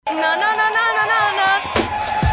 Non, non, non, non, non, non, non.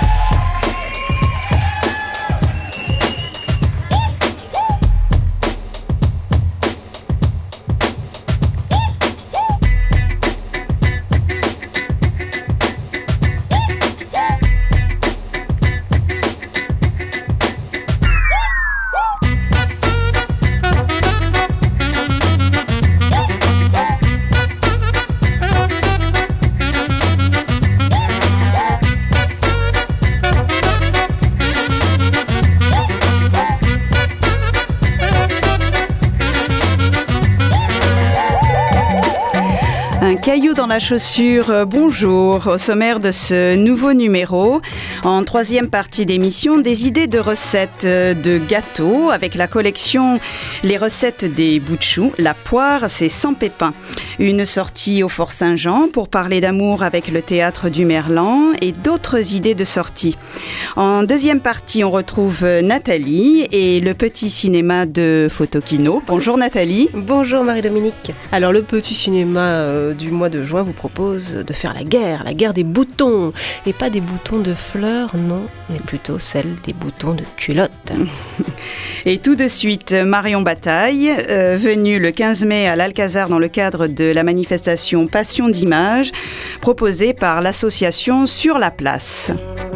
Un caillou dans la chaussure, bonjour. Au sommaire de ce nouveau numéro, en troisième partie d'émission, des idées de recettes de gâteaux avec la collection Les recettes des bouts de chou. La poire, c'est sans pépins. Une sortie au Fort Saint-Jean pour parler d'amour avec le théâtre du Merlan et d'autres idées de sortie. En deuxième partie, on retrouve Nathalie et le petit cinéma de Photokino. Bonjour Nathalie. Bonjour Marie-Dominique. Alors le petit cinéma du mois de juin vous propose de faire la guerre des boutons. Et pas des boutons de fleurs, non, mais plutôt celle des boutons de culottes. Et tout de suite, Marion Bataille, venue le 15 mai à l'Alcazar dans le cadre de la manifestation Passion d'Images, proposée par l'association Sur la Place.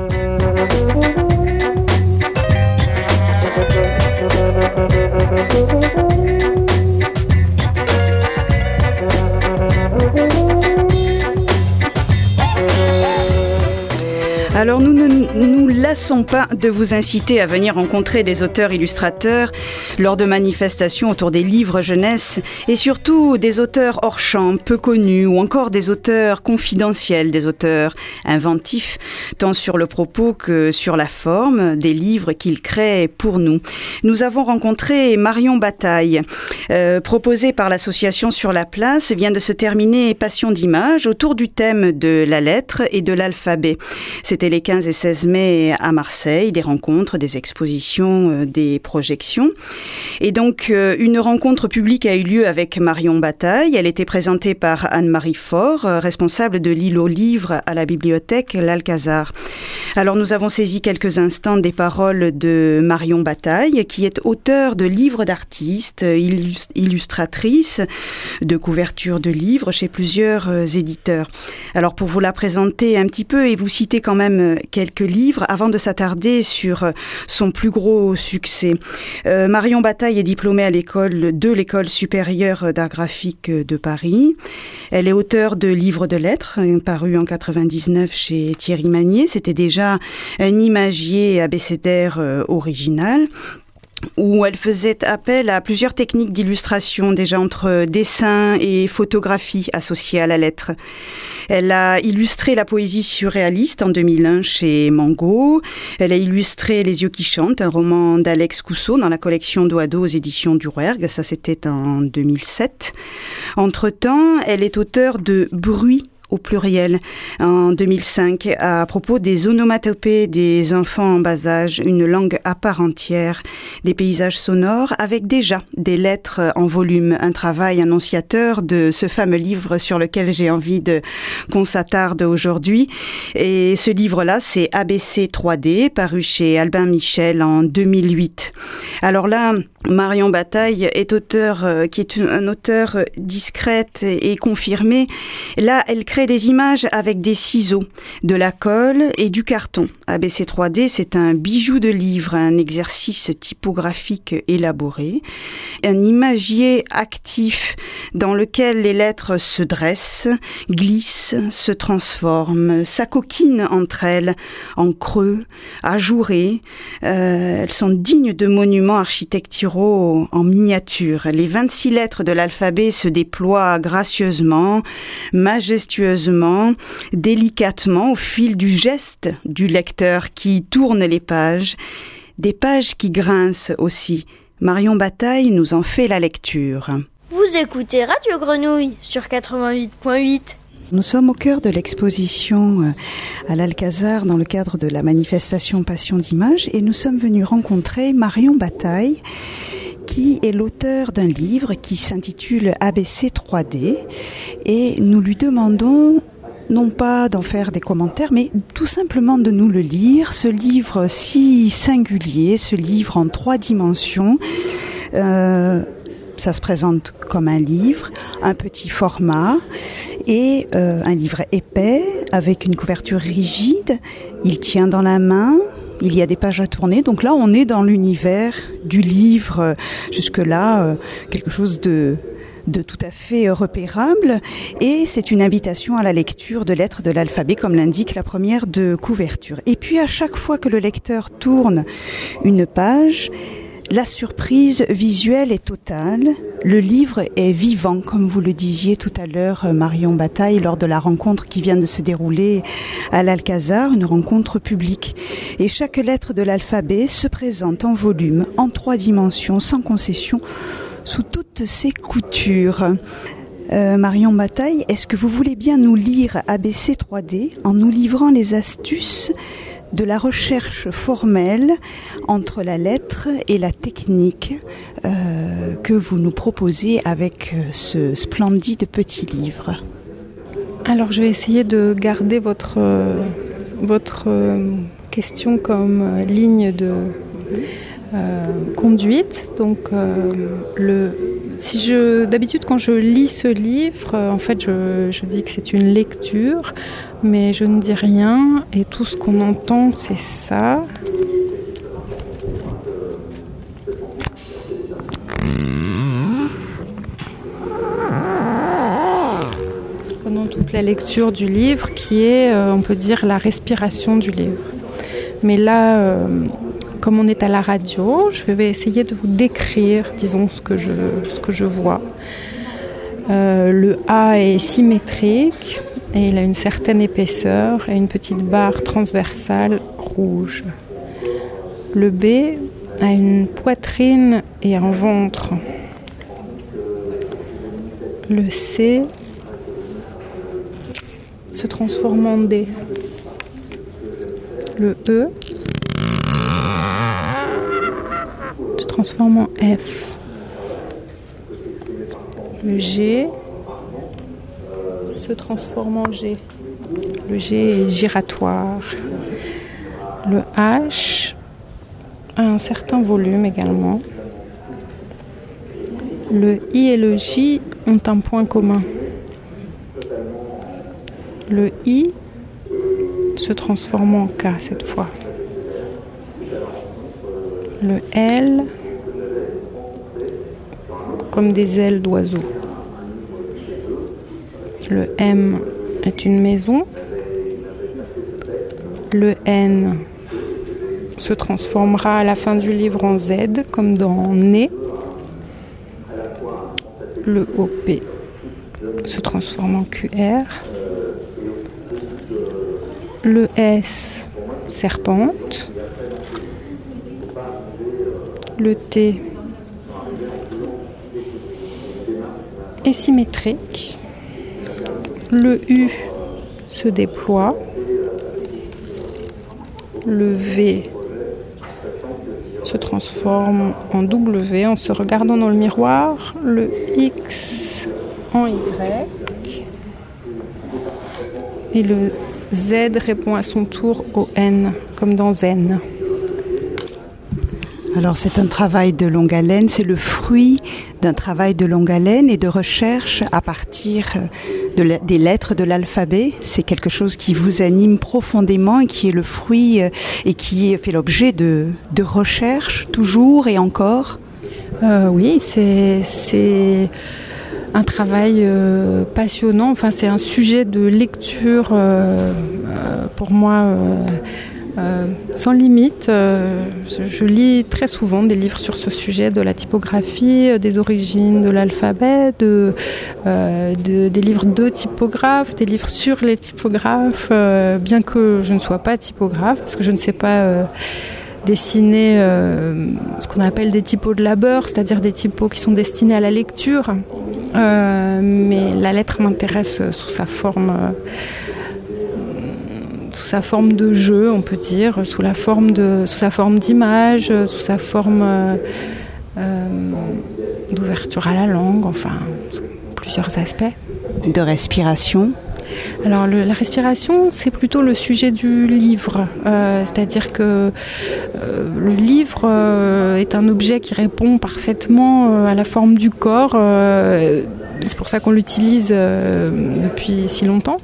Alors nous ne nous lassons pas de vous inciter à venir rencontrer des auteurs-illustrateurs lors de manifestations autour des livres jeunesse et surtout des auteurs hors champ, peu connus ou encore des auteurs confidentiels, des auteurs inventifs, tant sur le propos que sur la forme des livres qu'ils créent pour nous. Nous avons rencontré Marion Bataille, proposée par l'association Sur la Place, vient de se terminer Passion d'Images autour du thème de la lettre et de l'alphabet. C'était les 15 et 16 mai à Marseille, des rencontres, des expositions, des projections. Et donc, une rencontre publique a eu lieu avec Marion Bataille. Elle était présentée par Anne-Marie Faure, responsable de l'île aux livres à la bibliothèque L'Alcazar. Alors, nous avons saisi quelques instants des paroles de Marion Bataille, qui est auteure de livres d'artistes, illustratrice, de couvertures de livres chez plusieurs éditeurs. Alors, pour vous la présenter un petit peu et vous citer quand même quelques livres avant de s'attarder sur son plus gros succès. Marion Bataille est diplômée à l'école supérieure d'art graphique de Paris. Elle est auteure de livres de lettres parus en 99 chez Thierry Magnier. C'était déjà un imagier abécédaire original, où elle faisait appel à plusieurs techniques d'illustration, déjà entre dessin et photographie associées à la lettre. Elle a illustré la poésie surréaliste en 2001 chez Mango. Elle a illustré Les yeux qui chantent, un roman d'Alex Cousseau dans la collection Dos à dos aux éditions du Rouergue. Ça, c'était en 2007. Entre-temps, elle est auteure de Bruit au pluriel, en 2005, à propos des onomatopées des enfants en bas âge, une langue à part entière, des paysages sonores, avec déjà des lettres en volume, un travail annonciateur de ce fameux livre sur lequel j'ai envie qu'on s'attarde aujourd'hui. Et ce livre-là, c'est ABC 3D, paru chez Albin Michel en 2008. Alors là, Marion Bataille est qui est un auteur discrète et confirmé. Là, elle crée des images avec des ciseaux, de la colle et du carton. ABC 3D, c'est un bijou de livre, un exercice typographique élaboré, un imagier actif dans lequel les lettres se dressent, glissent, se transforment, s'acoquinent entre elles, en creux, ajourées. Elles sont dignes de monuments architecturaux en miniature. Les 26 lettres de l'alphabet se déploient gracieusement, majestueusement, délicatement au fil du geste du lecteur qui tourne les pages. Des pages qui grincent aussi. Marion Bataille nous en fait la lecture. Vous écoutez Radio Grenouille sur 88.8. Nous sommes au cœur de l'exposition à l'Alcazar dans le cadre de la manifestation Passion d'Images et nous sommes venus rencontrer Marion Bataille qui est l'auteur d'un livre qui s'intitule ABC 3D et nous lui demandons non pas d'en faire des commentaires, mais tout simplement de nous le lire, ce livre si singulier, ce livre en 3 dimensions. Ça se présente comme un livre, un petit format et un livre épais avec une couverture rigide. Il tient dans la main. Il y a des pages à tourner. Donc là, on est dans l'univers du livre. Jusque-là, quelque chose de tout à fait repérable. Et c'est une invitation à la lecture de lettres de l'alphabet, comme l'indique la première de couverture. Et puis, à chaque fois que le lecteur tourne une page, la surprise visuelle est totale. Le livre est vivant, comme vous le disiez tout à l'heure, Marion Bataille, lors de la rencontre qui vient de se dérouler à l'Alcazar, une rencontre publique. Et chaque lettre de l'alphabet se présente en volume, en 3 dimensions, sans concession, sous toutes ses coutures. Marion Bataille, est-ce que vous voulez bien nous lire ABC 3D en nous livrant les astuces de la recherche formelle entre la lettre et la technique que vous nous proposez avec ce splendide petit livre? Alors je vais essayer de garder votre question comme ligne de conduite. Donc d'habitude quand je lis ce livre, en fait je dis que c'est une lecture, mais je ne dis rien et tout ce qu'on entend c'est ça. Pendant toute la lecture du livre qui est, on peut dire, la respiration du livre. Mais là, comme on est à la radio, je vais essayer de vous décrire, disons, ce que je vois. Le A est symétrique et il a une certaine épaisseur et une petite barre transversale rouge. Le B a une poitrine et un ventre. Le C se transforme en D. Le E se transforme en F. Le G se transforme en G. Le G est giratoire. Le H a un certain volume également. Le I et le J ont un point commun. Le I se transforme en K cette fois. Le L comme des ailes d'oiseau. Le M est une maison. Le N se transformera à la fin du livre en Z, comme dans nez. Le OP se transforme en QR. Le S, serpente. Le T est symétrique. Le U se déploie. Le V se transforme en W en se regardant dans le miroir. Le X en Y. Et le Z répond à son tour au N, comme dans Zen. Alors c'est un travail de longue haleine, c'est le fruit d'un travail de longue haleine et de recherche à partir des lettres de l'alphabet. C'est quelque chose qui vous anime profondément et qui est le fruit et qui fait l'objet de recherche toujours et encore. Oui, c'est un travail passionnant. Enfin, c'est un sujet de lecture pour moi sans limite. Je lis très souvent des livres sur ce sujet de la typographie, des origines de l'alphabet, des livres de typographes, des livres sur les typographes, bien que je ne sois pas typographe, parce que je ne sais pas dessiner ce qu'on appelle des typos de labeur, c'est-à-dire des typos qui sont destinés à la lecture. Mais la lettre m'intéresse sous sa forme de jeu, on peut dire, sous sa forme d'image, sous sa forme d'ouverture à la langue, enfin, sous plusieurs aspects. De respiration. Alors la respiration, c'est plutôt le sujet du livre, c'est-à-dire que le livre est un objet qui répond parfaitement à la forme du corps. C'est pour ça qu'on l'utilise depuis si longtemps.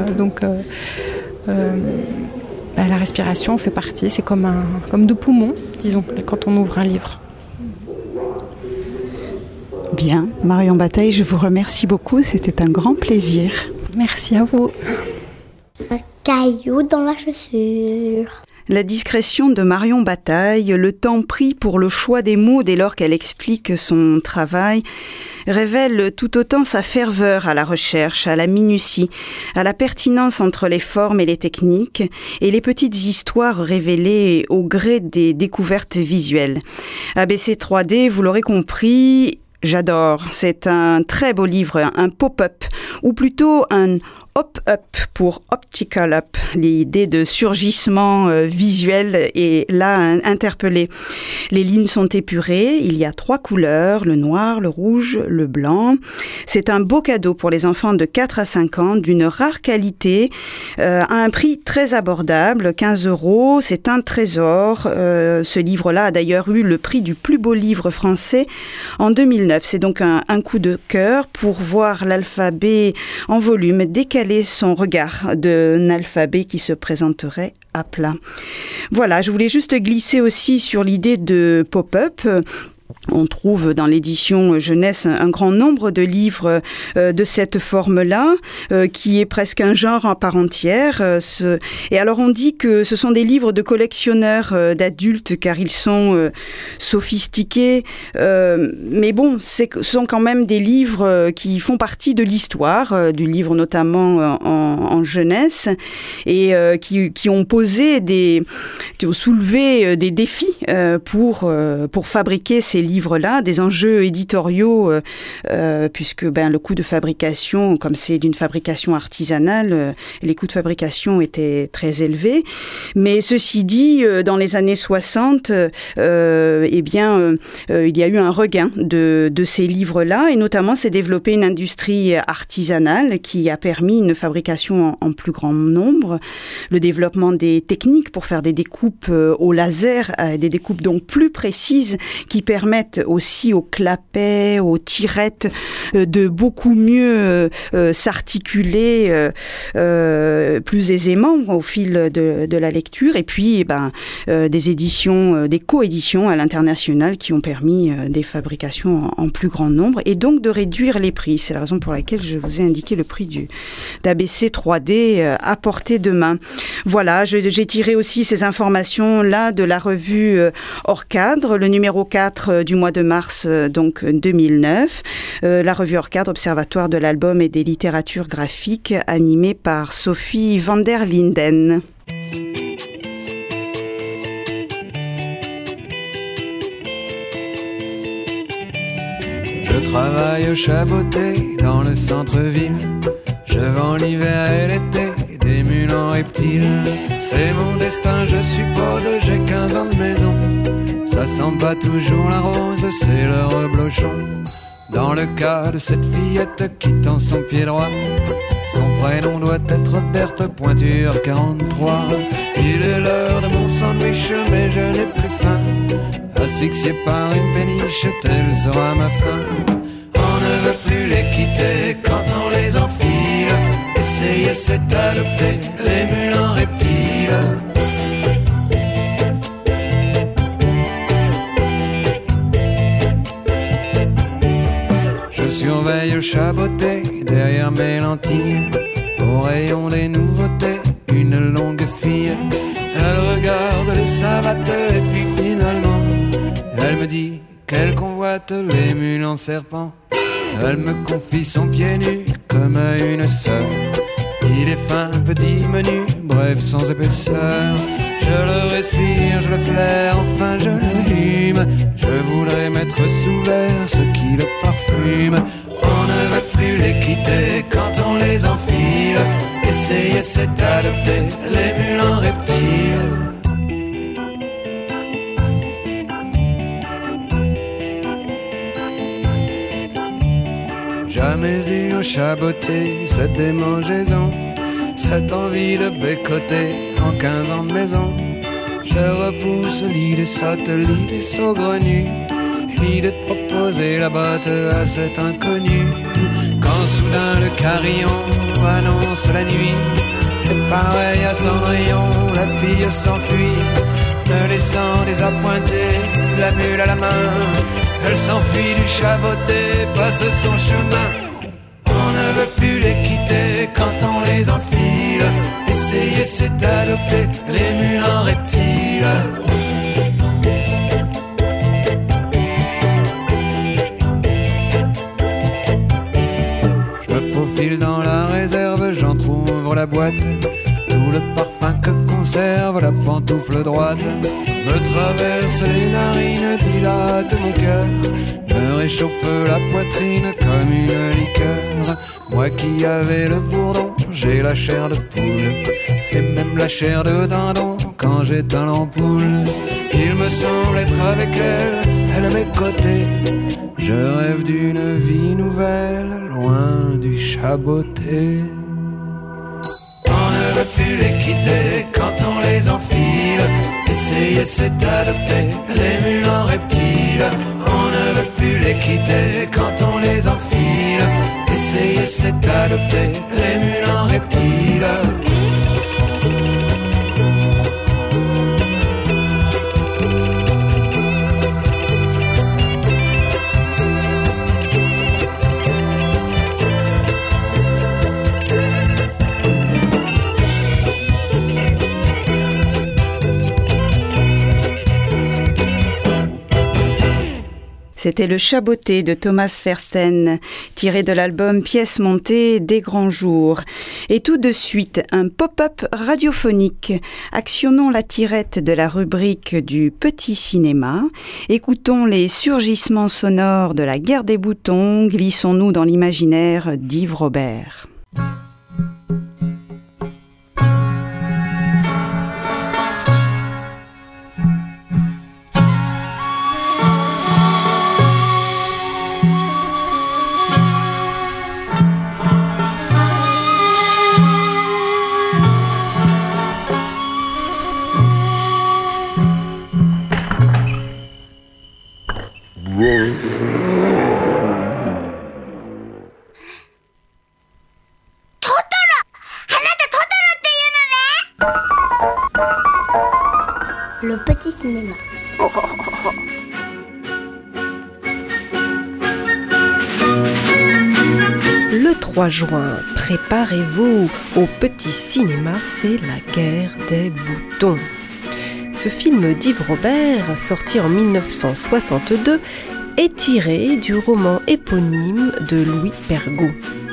La respiration fait partie, c'est comme deux poumons, disons, quand on ouvre un livre. Bien, Marion Bataille, je vous remercie beaucoup, c'était un grand plaisir. Merci à vous. Un caillou dans la chaussure. La discrétion de Marion Bataille, le temps pris pour le choix des mots dès lors qu'elle explique son travail, révèle tout autant sa ferveur à la recherche, à la minutie, à la pertinence entre les formes et les techniques, et les petites histoires révélées au gré des découvertes visuelles. ABC 3D, vous l'aurez compris, j'adore. C'est un très beau livre, un pop-up, ou plutôt un Hop-up pour Optical Up. L'idée de surgissement visuel est là interpellée. Les lignes sont épurées, il y a 3 couleurs, le noir, le rouge, le blanc. C'est un beau cadeau pour les enfants de 4 à 5 ans, d'une rare qualité, à un prix très abordable, 15 €. C'est un trésor. Ce livre-là a d'ailleurs eu le prix du plus beau livre français en 2009. C'est donc un coup de cœur pour voir l'alphabet en volume décalé son regard d'un alphabet qui se présenterait à plat. Voilà, je voulais juste glisser aussi sur l'idée de pop-up. On trouve dans l'édition jeunesse un grand nombre de livres de cette forme-là, qui est presque un genre en part entière. Et alors on dit que ce sont des livres de collectionneurs d'adultes car ils sont sophistiqués. Mais bon, ce sont quand même des livres qui font partie de l'histoire, du livre notamment en jeunesse, et qui ont qui ont soulevé des défis pour fabriquer ces livres-là, des enjeux éditoriaux, puisque le coût de fabrication, comme c'est d'une fabrication artisanale, les coûts de fabrication étaient très élevés. Mais ceci dit, dans les années 60, il y a eu un regain de ces livres-là, et notamment s'est développée une industrie artisanale qui a permis une fabrication en plus grand nombre, le développement des techniques pour faire des découpes au laser, des découpes donc plus précises qui permettent aussi aux clapets, aux tirettes de beaucoup mieux s'articuler plus aisément au fil de la lecture. Et puis des éditions, des coéditions à l'international qui ont permis des fabrications en plus grand nombre et donc de réduire les prix. C'est la raison pour laquelle je vous ai indiqué le prix d'ABC 3D à portée de main. Voilà, j'ai tiré aussi ces informations-là de la revue Hors Cadre, le numéro 4 du mois de mars 2009. La revue Hors Cadre, observatoire de l'album et des littératures graphiques, animée par Sophie van der Linden. Je travaille au Chaboté dans le centre-ville. Je vends l'hiver et l'été des mules en reptiles. C'est mon destin, je suppose, j'ai 15 ans de maison. Ça sent pas toujours la rose, c'est le reblochon. Dans le cas de cette fillette qui tend son pied droit, son prénom doit être Berthe Pointure 43. Il est l'heure de mon sandwich, mais je n'ai plus faim. Asphyxié par une péniche, telle sera ma fin. On ne veut plus les quitter quand on les enfile. Essayer c'est adopter les mules en reptiles. Je surveille le Chaboté derrière mes lentilles. Au rayon des nouveautés, une longue fille. Elle regarde les savates et puis finalement elle me dit qu'elle convoite les mules en serpent. Elle me confie son pied nu comme à une sœur. Il est fin, petit, menu, bref, sans épaisseur. Je le respire, je le flaire, enfin je le hume. Je voudrais mettre sous verre ce qui le parfume. On ne veut plus les quitter quand on les enfile. Essayer c'est adopter les mules en reptiles. Jamais eu au Chaboté cette démangeaison. cette envie de bécoter en 15 ans de maison. Je repousse l'idée sotte, l'idée saugrenue, l'idée de proposer la botte à cet inconnu. Quand soudain le carillon annonce la nuit, et pareil à Cendrillon, la fille s'enfuit, me laissant désappointé, la mule à la main. Elle s'enfuit du chaboté, passe son chemin. On ne veut plus les quitter quand on les enfile. Essayer c'est adopter les mules en reptiles. Je me faufile dans la réserve, j'entrouvre la boîte. Tout le parfum que conserve la pantoufle droite me traverse les narines, dilate mon cœur, me réchauffe la poitrine comme une liqueur. Moi qui avais le bourdon, j'ai la chair de poule, et même la chair de dindon quand j'éteins l'ampoule. Il me semble être avec elle, elle à mes côtés. Je rêve d'une vie nouvelle, loin du chaboté. On ne veut plus les quitter quand on les enfile. Essayer c'est adopter les mules en reptiles. On ne veut plus les quitter quand on les enfile. Essayer c'est adopter les mules en reptiles. C'était le Chaboté de Thomas Fersen, tiré de l'album Pièces montées des grands jours. Et tout de suite, un pop-up radiophonique. Actionnons la tirette de la rubrique du petit cinéma. Écoutons les surgissements sonores de la guerre des boutons. Glissons-nous dans l'imaginaire d'Yves Robert. Le petit cinéma. Le 3 juin, préparez-vous au petit cinéma, c'est la guerre des boutons. Ce film d'Yves Robert, sorti en 1962, est tiré du roman éponyme de Louis Pergaud.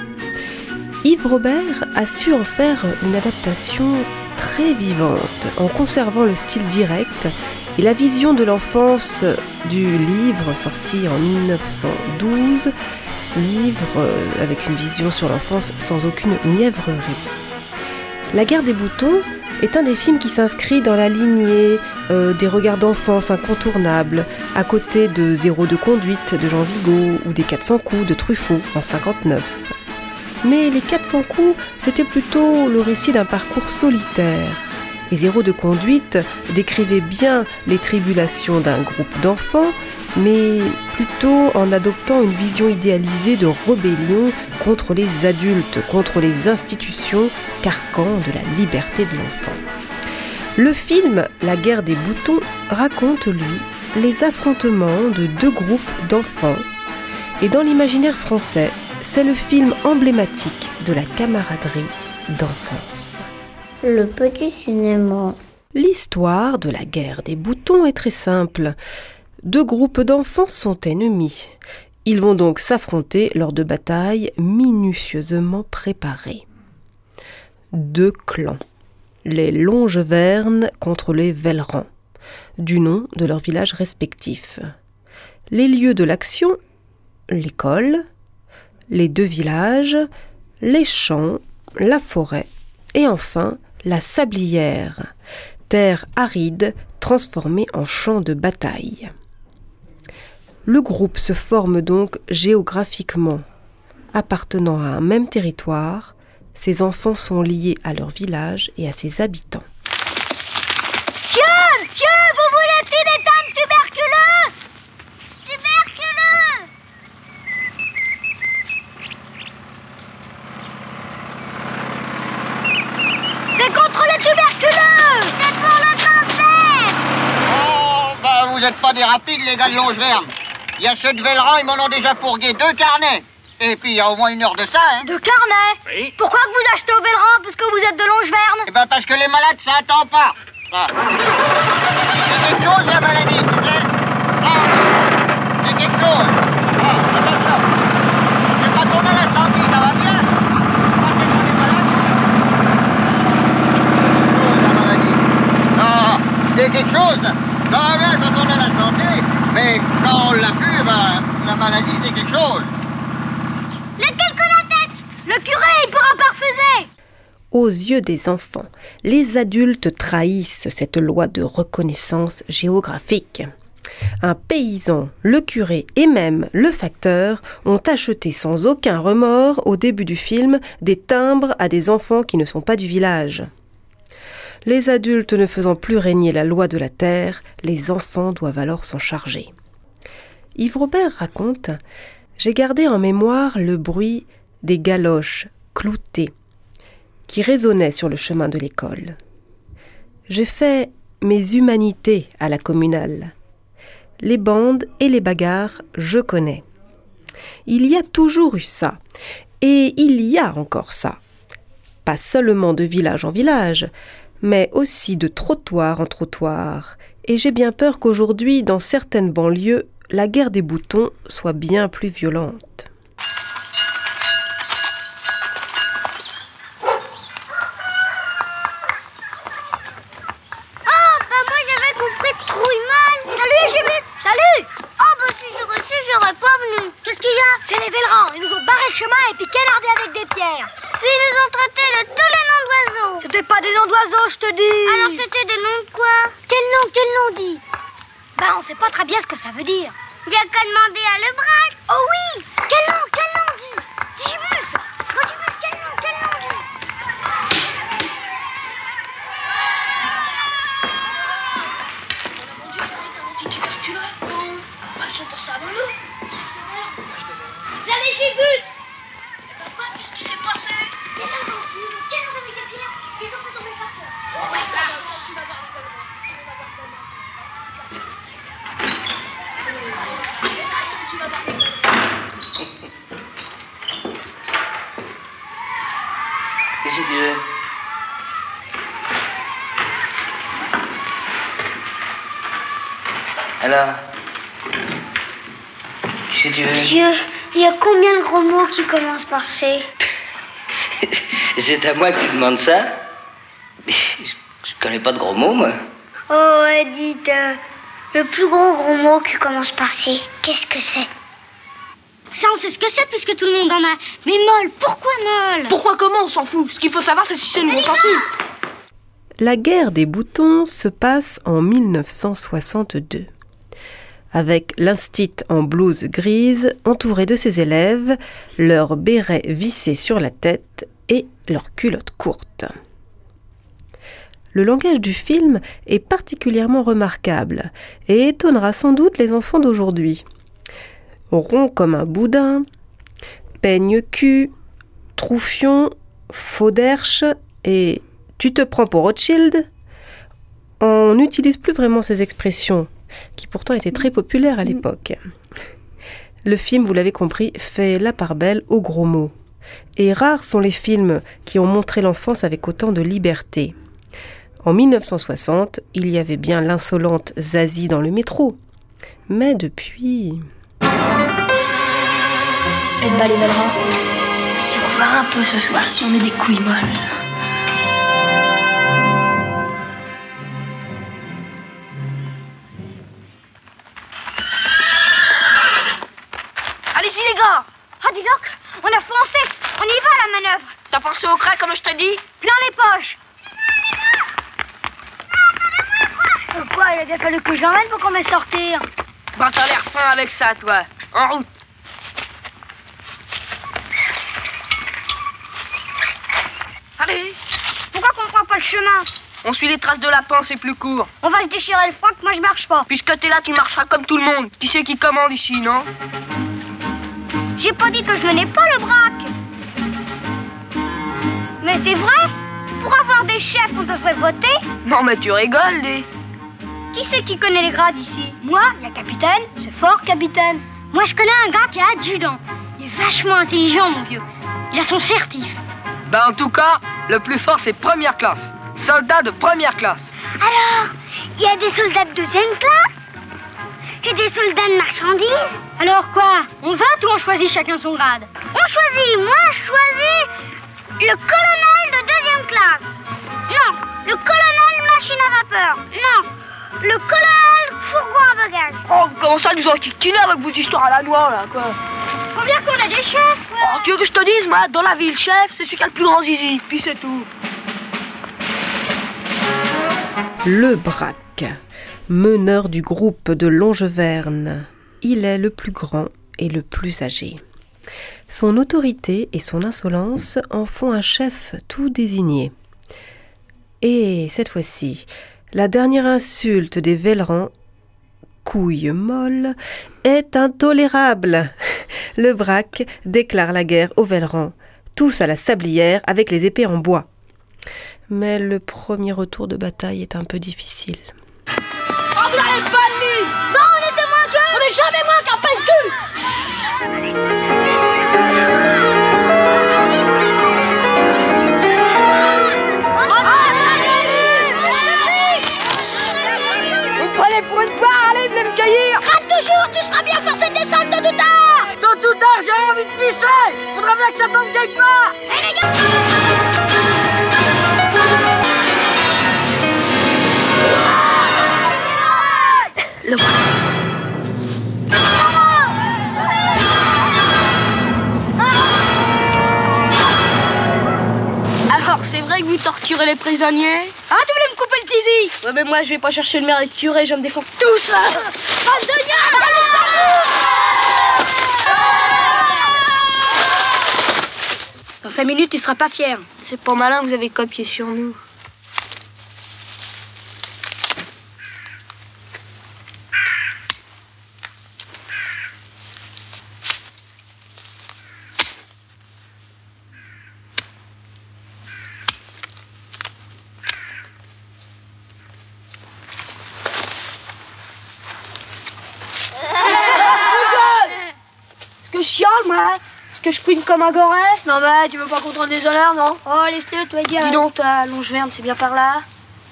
Yves Robert a su en faire une adaptation très vivante, en conservant le style direct et la vision de l'enfance du livre sorti en 1912, livre avec une vision sur l'enfance sans aucune mièvrerie. La guerre des boutons est un des films qui s'inscrit dans la lignée des regards d'enfance incontournables, à côté de Zéro de conduite de Jean Vigo ou des 400 coups de Truffaut en 1959. Mais les 400 coups, c'était plutôt le récit d'un parcours solitaire. Et Zéro de conduite décrivait bien les tribulations d'un groupe d'enfants, mais plutôt en adoptant une vision idéalisée de rébellion contre les adultes, contre les institutions, carcan de la liberté de l'enfant. Le film La guerre des boutons raconte, lui, les affrontements de deux groupes d'enfants. Et dans l'imaginaire français, c'est le film emblématique de la camaraderie d'enfance. Le petit cinéma. L'histoire de la guerre des boutons est très simple. Deux groupes d'enfants sont ennemis. Ils vont donc s'affronter lors de batailles minutieusement préparées. Deux clans. Les Longevernes contre les Vellerans, du nom de leurs villages respectifs. Les lieux de l'action, l'école, les deux villages, les champs, la forêt et enfin la sablière, terre aride transformée en champ de bataille. Le groupe se forme donc géographiquement, appartenant à un même territoire, Ces enfants sont liés à leur village et à ses habitants. Monsieur, vous voulez des dames tuberculeux? Tuberculeux! C'est contre les tuberculeux! C'est pour le cancer! Oh, bah vous êtes pas des rapides, les gars de Longeverne. Il y a ceux de Velleran, ils m'en ont déjà fourgué 2 carnets. Et puis il y a au moins 1 heure de ça, hein. 2 carnets? Oui. Pourquoi que vous achetez au Velleran puisque vous êtes de Longeverne? Eh ben parce que les malades, ça attend pas. Ah. C'est quelque chose, la maladie, tu sais. Ah. C'est quelque chose. Ah, attention. C'est quand on a la santé, ça va bien. Quand c'est qu'on est malade, la maladie. Non, c'est quelque chose. Ça va bien quand on a la santé. Mais quand on l'a plus, ben, la maladie, c'est quelque chose. Lequel que la tête? Le curé, il pourra pas refuser. Aux yeux des enfants, les adultes trahissent cette loi de reconnaissance géographique. Un paysan, le curé et même le facteur ont acheté sans aucun remords au début du film des timbres à des enfants qui ne sont pas du village. Les adultes ne faisant plus régner la loi de la terre, les enfants doivent alors s'en charger. Yves Robert raconte « J'ai gardé en mémoire le bruit des galoches cloutées qui résonnaient sur le chemin de l'école. J'ai fait mes humanités à la communale. Les bandes et les bagarres, je connais. Il y a toujours eu ça, et il y a encore ça. Pas seulement de village en village, mais aussi de trottoir en trottoir. Et j'ai bien peur qu'aujourd'hui, dans certaines banlieues, la guerre des boutons soit bien plus violente. Ils nous ont barré le chemin et puis canardé avec des pierres. Puis ils nous ont traités de tous les noms d'oiseaux. C'était pas des noms d'oiseaux, je te dis. Alors c'était des noms de quoi? Quel nom dit? Ben on sait pas très bien ce que ça veut dire. Il y a qu'à demander à Lebrac. Oh oui. Quel nom dit? Digimus. Digimus, quel nom dit? Ils sont pour ça avant nous. La légibute! Pourquoi? Qu'est-ce qui s'est passé? Des aventures, quelle heure avec des pierres, ils ont fait tomber par terre. Oh my God! Qu'est-ce que tu veux? Alors? Qu'est-ce que tu veux? Monsieur, il y a combien de gros mots qui commencent par C? C'est à moi que tu demandes ça? Mais je connais pas de gros mots, moi. Oh, dites, le plus gros mot qui commence par C, qu'est-ce que c'est? Ça, on sait ce que c'est puisque tout le monde en a. Mais molle, pourquoi molle? Pourquoi comment, on s'en fout. Ce qu'il faut savoir, c'est si c'est nous, on s'en fout. La guerre des boutons se passe en 1962. Avec l'instit en blouse grise, entouré de ses élèves, leurs bérets vissés sur la tête et leurs culottes courtes. Le langage du film est particulièrement remarquable et étonnera sans doute les enfants d'aujourd'hui. Rond comme un boudin, peigne-cul, troufion, fauderche et tu te prends pour Rothschild. On n'utilise plus vraiment ces expressions, qui pourtant étaient très populaires à l'époque. Le film, vous l'avez compris, fait la part belle aux gros mots. Et rares sont les films qui ont montré l'enfance avec autant de liberté. En 1960, il y avait bien l'insolente Zazie dans le métro. Mais depuis... Eh ben les Velleran, on va voir un peu ce soir si on est des couilles molles. Allez-y les gars. Ah, dis donc, on a foncé. On y va, la manœuvre. T'as pensé au crack comme je t'ai dit? Plein les poches. Pourquoi? Il a bien fallu que j'emmène pour qu'on m'ait sortir. Bah t'as l'air fin avec ça, toi. En route. chemin. On suit les traces de lapin, c'est plus court. On va se déchirer le froc, moi je marche pas. Puisque t'es là, tu marcheras comme tout le monde. Qui c'est qui commande ici, non? J'ai pas dit que je menais pas le braque. Mais c'est vrai. Pour avoir des chefs, on devrait voter. Non, mais tu rigoles, dis. Qui c'est qui connaît les grades ici? Moi, la capitaine. C'est fort, capitaine. Moi, je connais un gars qui est adjudant. Il est vachement intelligent, mon vieux. Il a son certif. Ben, en tout cas, le plus fort, c'est première classe. Soldat de première classe. Alors, il y a des soldats de deuxième classe et des soldats de marchandises. Alors quoi? On vote ou on choisit chacun son grade? On choisit. Moi, je choisis le colonel de deuxième classe. Non, le colonel machine à vapeur. Non, le colonel fourgon à bagages. Oh, comment ça, nous enquiquiner avec vos histoires à la noix, là, quoi? Faut bien qu'on a des chefs. Oh, tu veux que je te dise, moi, dans la ville, chef, c'est celui qui a le plus grand zizi, puis c'est tout. Le Braque, meneur du groupe de Longeverne. Il est le plus grand et le plus âgé. Son autorité et son insolence en font un chef tout désigné. Et cette fois-ci, la dernière insulte des Vellerans, couille molle, est intolérable. Le Braque déclare la guerre aux Vellerans, tous à la sablière avec les épées en bois. Mais le premier retour de bataille est un peu difficile. Oh, vous n'avez pas de mine! Bon, on était moins que... On n'est jamais moins qu'un pelcule! Vous me prenez pour une poire, allez, venez me cueillir! Rate toujours, tu seras bien forcé de descendre tôt ou tard! Tôt ou tard, j'ai envie de pisser! Faudra bien que ça tombe quelque part! Eh les gars! Le Alors, c'est vrai que vous torturez les prisonniers? Ah, tu voulais me couper le tizi? Ouais, mais moi, je vais pas chercher le maire et le curé, je me défends tout seul! Bande de gars! Dans 5 minutes, tu seras pas fier. C'est pas malin, vous avez copié sur nous. Est-ce que je chiale, moi? Est-ce que je couine comme un goret? Non, bah, tu veux pas qu'on te rende des honneurs, non? Oh, laisse-le, toi, gars. Dis donc, toi, Longeverne, c'est bien par là?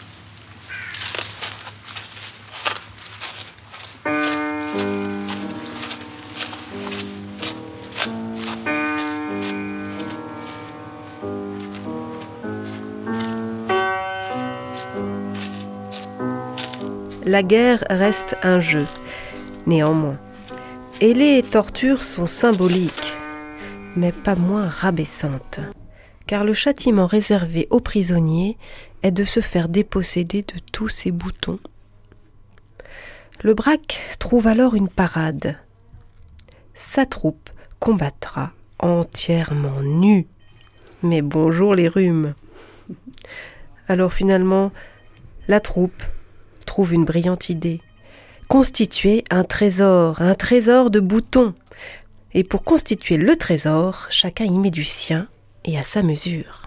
La guerre reste un jeu, néanmoins. Et les tortures sont symboliques, mais pas moins rabaissantes. Car le châtiment réservé aux prisonniers est de se faire déposséder de tous ses boutons. Le Braque trouve alors une parade. Sa troupe combattra entièrement nue. Mais bonjour les rhumes. Alors finalement, la troupe trouve une brillante idée. Constituer un trésor de boutons. Et pour constituer le trésor, chacun y met du sien et à sa mesure.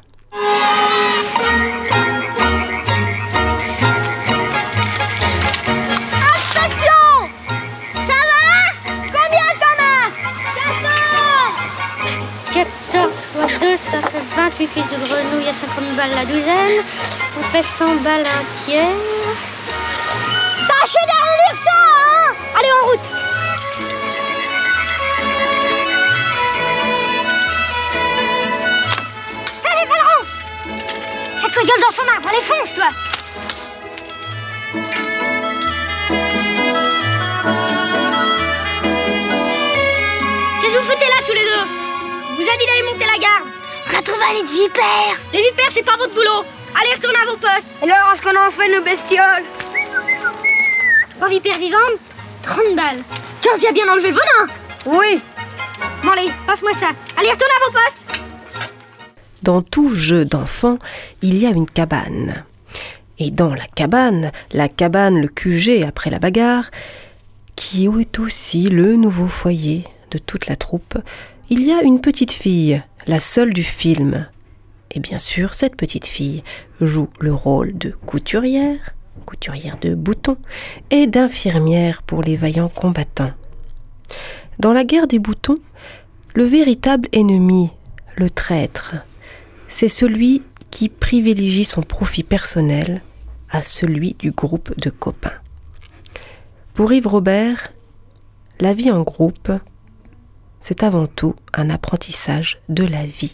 Inspection! Ça va? Combien t'en as? 14 fois 2, ça fait 28 cuisses de grenouille à 50 balles la douzaine. Ça fait 100 balles un tiers. Tâchez d'arrondir ça, hein? Allez, en route! Hé, les Vellerans! Cette fois gueule dans son arbre, allez, fonce, toi! Qu'est-ce que vous foutez là, tous les deux? Vous a dit d'aller monter la garde. On a trouvé un nid de vipères. Les vipères, c'est pas votre boulot. Allez, retournez à vos postes. Et alors, est-ce qu'on en fait nos bestioles? 3 vipères vivantes, 30 balles. 15 y a bien enlevé le venin. Oui. Bon, allez, passe-moi ça. Allez, retournez à vos postes. Dans tout jeu d'enfant, il y a une cabane. Et dans la cabane, le QG après la bagarre, qui est aussi le nouveau foyer de toute la troupe, il y a une petite fille, la seule du film. Et bien sûr, cette petite fille joue le rôle de couturière de boutons, et d'infirmière pour les vaillants combattants. Dans la guerre des boutons, le véritable ennemi, le traître, c'est celui qui privilégie son profit personnel à celui du groupe de copains. Pour Yves Robert, la vie en groupe, c'est avant tout un apprentissage de la vie.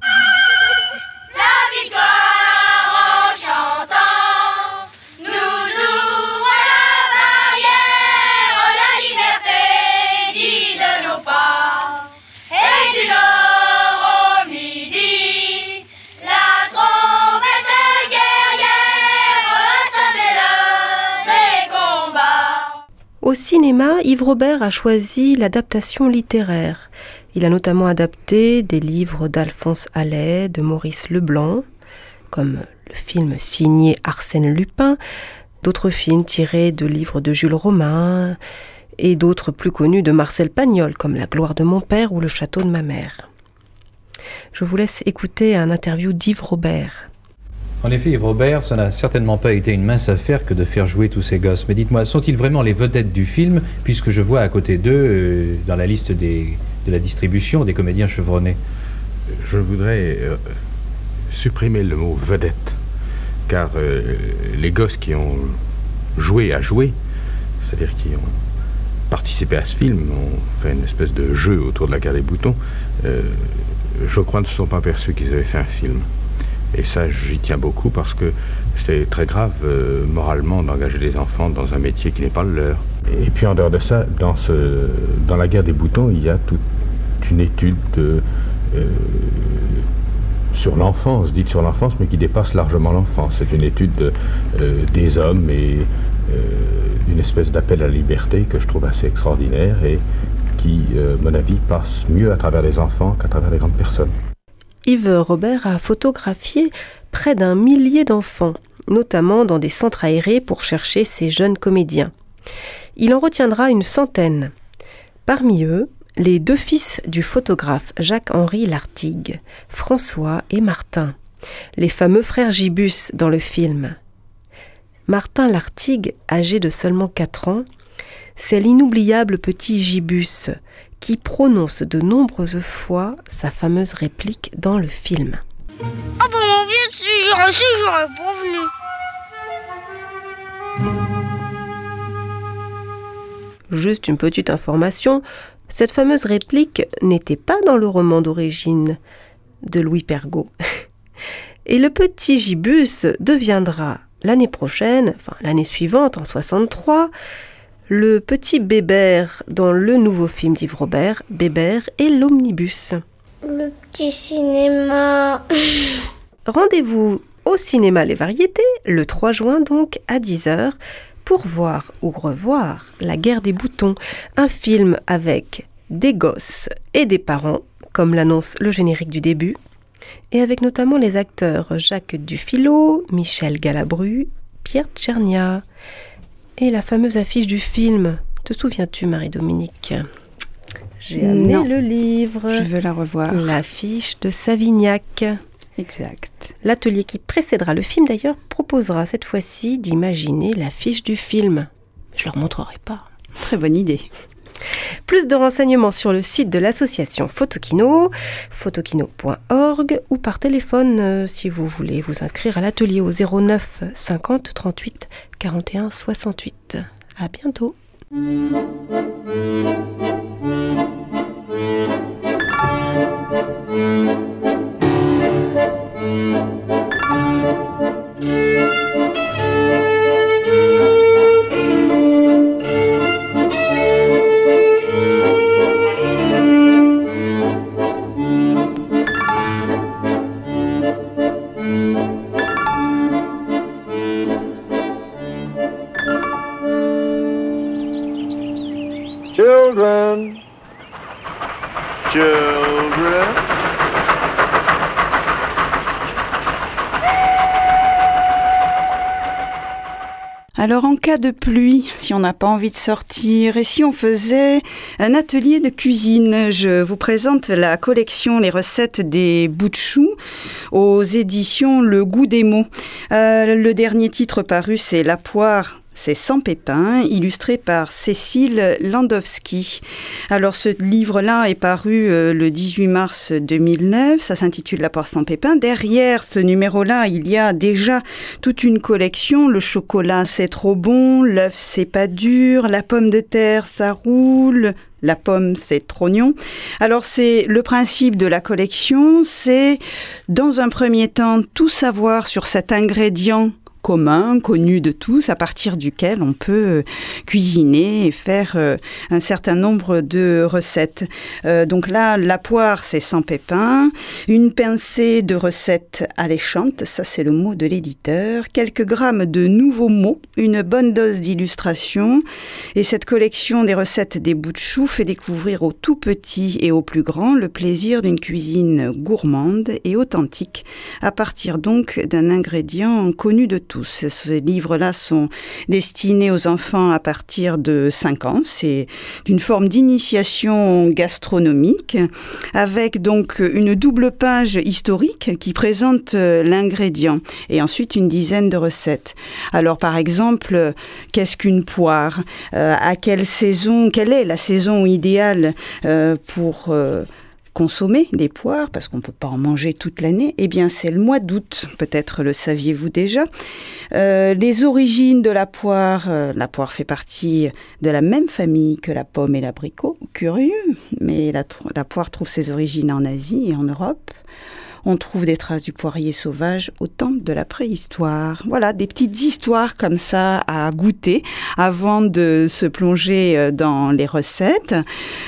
La victoire en chantant nous ouvre la barrière, la liberté guide nos pas. Et du nord au midi, la trompette guerrière sonne l'heure des combats. Au cinéma, Yves Robert a choisi l'adaptation littéraire. Il a notamment adapté des livres d'Alphonse Allais, de Maurice Leblanc, comme le film signé Arsène Lupin, d'autres films tirés de livres de Jules Romain, et d'autres plus connus de Marcel Pagnol, comme La gloire de mon père ou Le château de ma mère. Je vous laisse écouter un interview d'Yves Robert. En effet, Yves Robert, ça n'a certainement pas été une mince affaire que de faire jouer tous ces gosses. Mais dites-moi, sont-ils vraiment les vedettes du film, puisque je vois à côté d'eux, dans la liste de la distribution, des comédiens chevronnés? Je voudrais supprimer le mot vedette, car les gosses qui ont joué à jouer, c'est-à-dire qui ont participé à ce film, ont fait une espèce de jeu autour de la guerre des boutons, je crois ne se sont pas aperçus qu'ils avaient fait un film. Et ça, j'y tiens beaucoup parce que c'est très grave moralement d'engager des enfants dans un métier qui n'est pas le leur. Et puis en dehors de ça, dans la guerre des boutons, il y a toute une étude sur l'enfance, dite sur l'enfance, mais qui dépasse largement l'enfance. C'est une étude des hommes et une espèce d'appel à la liberté que je trouve assez extraordinaire et qui, à mon avis, passe mieux à travers les enfants qu'à travers les grandes personnes. Yves Robert a photographié près d'1 millier d'enfants, notamment dans des centres aérés pour chercher ces jeunes comédiens. Il en retiendra une centaine. Parmi eux, les 2 fils du photographe Jacques-Henri Lartigue, François et Martin, les fameux frères Gibus dans le film. Martin Lartigue, âgé de seulement 4 ans, c'est l'inoubliable petit Gibus, qui prononce de nombreuses fois sa fameuse réplique dans le film. Ah bon, bien sûr, si j'aurais prévenu. Juste une petite information, cette fameuse réplique n'était pas dans le roman d'origine de Louis Pergaud. Et le petit Gibus deviendra l'année prochaine, enfin l'année suivante, en 63, le petit Bébert dans le nouveau film d'Yves Robert, Bébert et l'omnibus. Le petit cinéma. Rendez-vous au cinéma Les Variétés, le 3 juin donc, à 10h, pour voir ou revoir La guerre des boutons, un film avec des gosses et des parents, comme l'annonce le générique du début, et avec notamment les acteurs Jacques Dufilot, Michel Galabru, Pierre Tchernia, et la fameuse affiche du film. Te souviens-tu, Marie-Dominique ? J'ai amené le livre. Je veux la revoir. L'affiche de Savignac. Exact. L'atelier qui précédera le film, d'ailleurs, proposera cette fois-ci d'imaginer l'affiche du film. Je leur montrerai pas. Très bonne idée. Plus de renseignements sur le site de l'association Photokino, photokino.org, ou par téléphone si vous voulez vous inscrire à l'atelier au 09 50 38 41 68. À bientôt. Children. Alors en cas de pluie, si on n'a pas envie de sortir et si on faisait un atelier de cuisine, je vous présente la collection Les recettes des bouts de choux aux éditions Le Goût des mots. Le dernier titre paru, c'est La poire. C'est Sans pépins, illustré par Cécile Landowski. Alors ce livre-là est paru le 18 mars 2009, ça s'intitule La poire sans pépins. Derrière ce numéro-là, il y a déjà toute une collection. Le chocolat, c'est trop bon, l'œuf, c'est pas dur, la pomme de terre, ça roule, la pomme, c'est trognon. Alors, c'est le principe de la collection, c'est dans un premier temps tout savoir sur cet ingrédient commun, connu de tous, à partir duquel on peut cuisiner et faire un certain nombre de recettes. Donc là, la poire, c'est sans pépins, une pincée de recettes alléchantes, ça c'est le mot de l'éditeur, quelques grammes de nouveaux mots, une bonne dose d'illustration, et cette collection des recettes des bouts de choux fait découvrir aux tout petits et aux plus grands le plaisir d'une cuisine gourmande et authentique, à partir donc d'un ingrédient connu de tous. Ces livres-là sont destinés aux enfants à partir de 5 ans. C'est une forme d'initiation gastronomique avec donc une double page historique qui présente l'ingrédient et ensuite une dizaine de recettes. Alors par exemple, qu'est-ce qu'une poire ? À quelle saison ? Quelle est la saison idéale pour consommer des poires, parce qu'on ne peut pas en manger toute l'année, eh bien c'est le mois d'août, peut-être le saviez-vous déjà. Les origines de la poire fait partie de la même famille que la pomme et l'abricot, curieux, mais la poire trouve ses origines en Asie et en Europe. On trouve des traces du poirier sauvage au temps de la préhistoire. Voilà, des petites histoires comme ça à goûter avant de se plonger dans les recettes.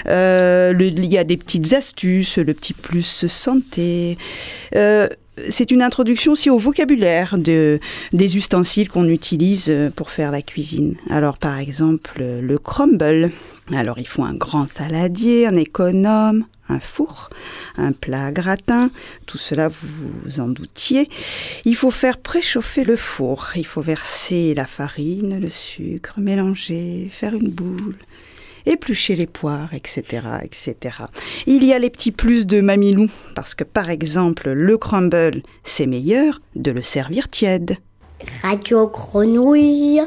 Il y a des petites astuces, le petit plus santé. C'est une introduction aussi au vocabulaire des ustensiles qu'on utilise pour faire la cuisine. Alors par exemple, le crumble. Alors il faut un grand saladier, un économe, un four, un plat à gratin, tout cela vous vous en doutiez. Il faut faire préchauffer le four, il faut verser la farine, le sucre, mélanger, faire une boule, éplucher les poires, etc., etc. Il y a les petits plus de Mamilou, parce que par exemple, le crumble, c'est meilleur de le servir tiède. Radio Grenouille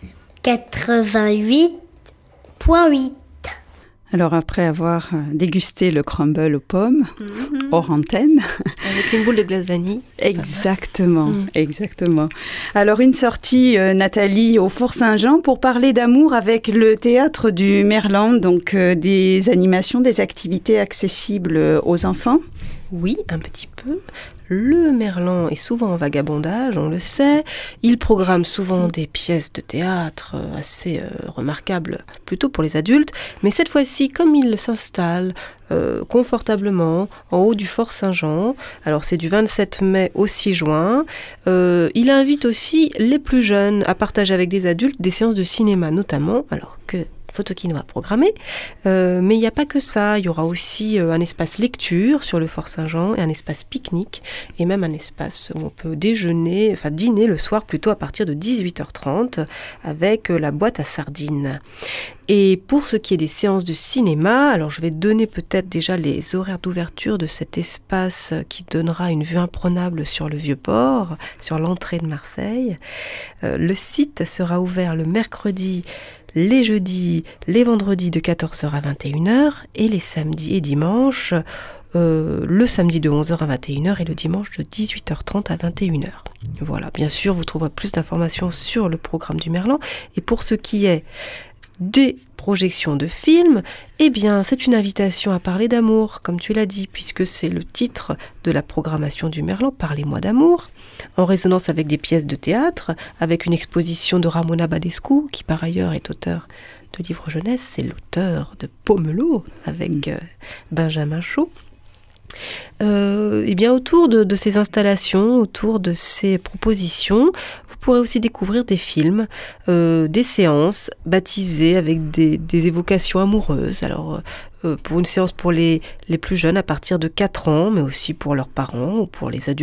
88.8. Alors après avoir dégusté le crumble aux pommes, hors antenne. Avec une boule de glace vanille. Exactement, exactement. Alors une sortie, Nathalie, au Fort Saint-Jean pour parler d'amour avec le théâtre du Merlan, donc des animations, des activités accessibles aux enfants. Oui, un petit peu. Le Merlan est souvent en vagabondage, on le sait. Il programme souvent des pièces de théâtre assez remarquables, plutôt pour les adultes. Mais cette fois-ci, comme il s'installe confortablement en haut du Fort Saint-Jean, alors c'est du 27 mai au 6 juin, il invite aussi les plus jeunes à partager avec des adultes des séances de cinéma, notamment, alors que Photokino a programmé, mais il n'y a pas que ça, il y aura aussi un espace lecture sur le Fort Saint-Jean et un espace pique-nique et même un espace où on peut dîner le soir plutôt à partir de 18h30 avec la boîte à sardines. Et pour ce qui est des séances de cinéma, alors je vais donner peut-être déjà les horaires d'ouverture de cet espace qui donnera une vue imprenable sur le Vieux-Port, sur l'entrée de Marseille. Le site sera ouvert le mercredi, les jeudis, les vendredis de 14h à 21h et les samedis et dimanches, le samedi de 11h à 21h et le dimanche de 18h30 à 21h. Voilà, bien sûr, vous trouverez plus d'informations sur le programme du Merlan. Et pour ce qui est des projections de films, eh bien, c'est une invitation à parler d'amour, comme tu l'as dit, puisque c'est le titre de la programmation du Merlan, Parlez-moi d'amour, en résonance avec des pièces de théâtre, avec une exposition de Ramona Badescu, qui par ailleurs est auteur de livres jeunesse, c'est l'auteur de Pomelot, avec Benjamin Chaud. Et bien autour de ces installations, autour de ces propositions, vous pourrez aussi découvrir des films, des séances baptisées avec des évocations amoureuses. Alors pour une séance pour les plus jeunes à partir de 4 ans, mais aussi pour leurs parents ou pour les adultes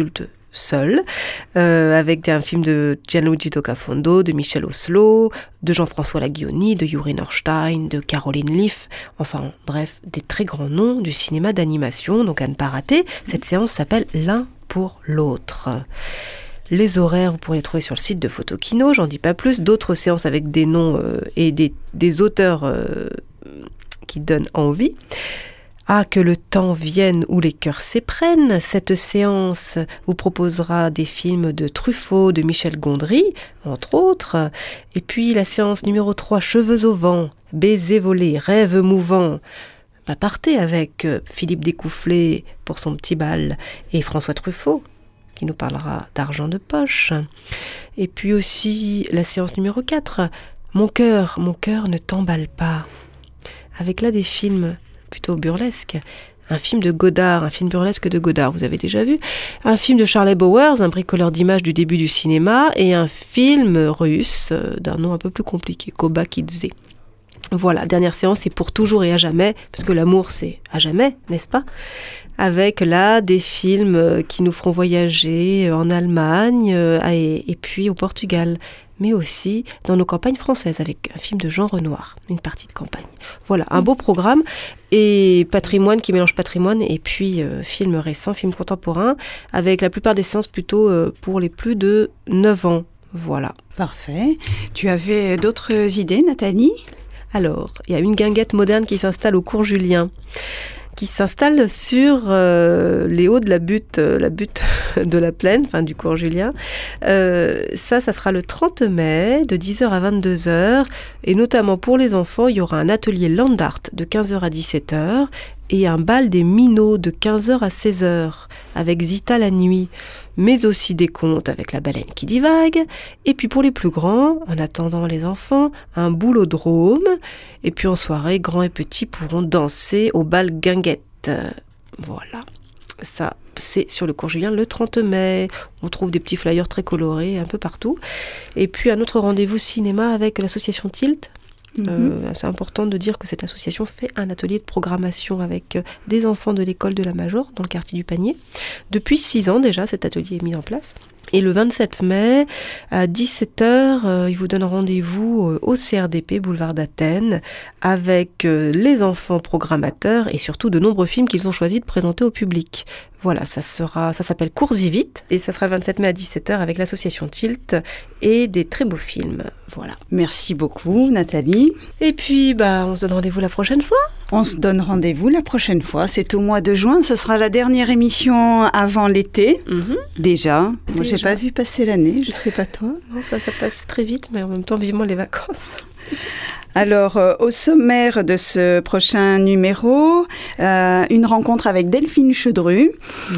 seul, avec un film de Gianluigi Toccafondo, de Michel Oslo, de Jean-François Laguioni, de Yuri Norstein, de Caroline Leaf, enfin bref, des très grands noms du cinéma d'animation, donc à ne pas rater. Cette séance s'appelle L'un pour l'autre. Les horaires, vous pourrez les trouver sur le site de Photokino, j'en dis pas plus. D'autres séances avec des noms et des auteurs qui donnent envie. Ah, que le temps vienne où les cœurs s'éprennent. Cette séance vous proposera des films de Truffaut, de Michel Gondry, entre autres. Et puis la séance numéro 3, Cheveux au vent, Baisers volés, Rêves mouvants. Partez avec Philippe Découfflé pour son petit bal et François Truffaut qui nous parlera d'argent de poche. Et puis aussi la séance numéro 4, Mon cœur ne t'emballe pas. Avec là des films plutôt burlesque, un film de Godard, un film burlesque de Godard, vous avez déjà vu, un film de Charlie Bowers, un bricoleur d'images du début du cinéma, et un film russe d'un nom un peu plus compliqué, Kobakidze. Voilà, dernière séance, c'est pour toujours et à jamais, parce que l'amour c'est à jamais, n'est-ce pas ? Avec là des films qui nous feront voyager en Allemagne et puis au Portugal, mais aussi dans nos campagnes françaises, avec un film de Jean Renoir, une partie de campagne. Voilà, un beau programme, et patrimoine qui mélange patrimoine, et puis films récents, films contemporains, avec la plupart des séances plutôt pour les plus de 9 ans. Voilà. Parfait. Tu avais d'autres idées, Nathalie ? Alors, il y a une guinguette moderne qui s'installe au cours Julien, qui s'installe sur les hauts de la butte de la plaine, enfin du cours Julien. Ça sera le 30 mai, de 10h à 22h, et notamment pour les enfants, il y aura un atelier land art de 15h à 17h, et un bal des minots de 15h à 16h, avec Zita la nuit, mais aussi des contes avec la baleine qui divague, et puis pour les plus grands, en attendant les enfants, un boulodrome, et puis en soirée, grands et petits pourront danser au bal guinguette. Voilà, ça c'est sur le cours Julien le 30 mai, on trouve des petits flyers très colorés un peu partout, et puis un autre rendez-vous cinéma avec l'association Tilt. C'est important de dire que cette association fait un atelier de programmation avec des enfants de l'école de la Major dans le quartier du Panier. Depuis 6 ans déjà, cet atelier est mis en place. Et le 27 mai, à 17h, il vous donne rendez-vous au CRDP, boulevard d'Athènes, avec les enfants programmateurs et surtout de nombreux films qu'ils ont choisi de présenter au public. Voilà, ça s'appelle Cours y vite, et ça sera le 27 mai à 17h avec l'association Tilt et des très beaux films. Voilà. Merci beaucoup, Nathalie. Et puis, on se donne rendez-vous la prochaine fois. On se donne rendez-vous la prochaine fois. C'est au mois de juin. Ce sera la dernière émission avant l'été. Déjà. Moi, j'ai pas vu passer l'année. Je ne sais pas toi. Non, ça passe très vite, mais en même temps, vivement les vacances. Alors, au sommaire de ce prochain numéro, une rencontre avec Delphine Chedru.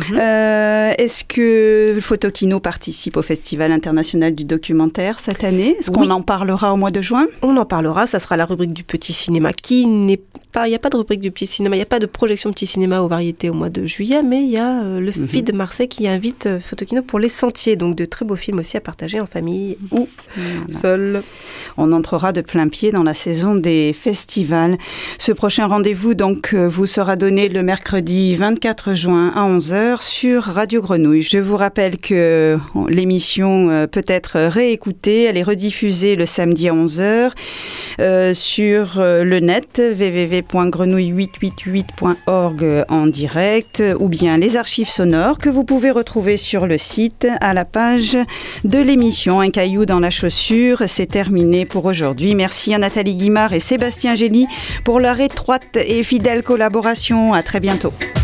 Est-ce que Photokino participe au Festival international du documentaire cette année ? Est-ce qu'on en parlera au mois de juin ? On en parlera, ça sera la rubrique du petit cinéma qui n'est pas... Il n'y a pas de rubrique du petit cinéma, il n'y a pas de projection petit cinéma aux variétés au mois de juillet, mais il y a le FID de Marseille qui invite Photokino pour Les Sentiers, donc de très beaux films aussi à partager en famille ou seul. On entrera de plein pied dans la saison des festivals. Ce prochain rendez-vous donc vous sera donné le mercredi 24 juin à 11h sur Radio Grenouille. Je vous rappelle que l'émission peut être réécoutée, elle est rediffusée le samedi à 11h sur le net www.grenouille888.org en direct, ou bien les archives sonores que vous pouvez retrouver sur le site à la page de l'émission. Un caillou dans la chaussure, c'est terminé pour aujourd'hui. Merci à Nathalie Guimard et Sébastien Gély pour leur étroite et fidèle collaboration. À très bientôt.